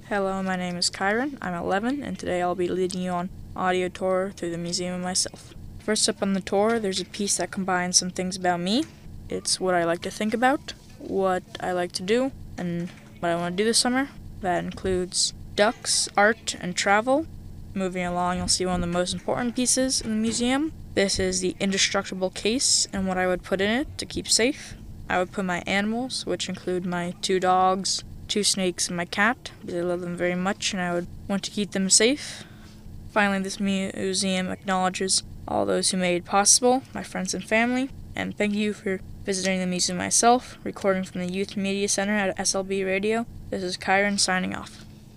Hello, my name is Kyron. I'm 11, and today I'll be leading you on audio tour through the museum and myself. First up on the tour, there's a piece that combines some things about me. It's what I like to think about, what I like to do, and what I want to do this summer. That includes ducks, art, and travel. Moving along, you'll see one of the most important pieces in the museum. This is the indestructible case and what I would put in it to keep safe. I would put my animals, which include my 2 dogs, 2 snakes, and my cat, because I love them very much and I would want to keep them safe. Finally, this museum acknowledges all those who made it possible, my friends and family, and thank you for visiting the museum myself, recording from the Youth Media Center at SLB Radio. This is Kyron signing off.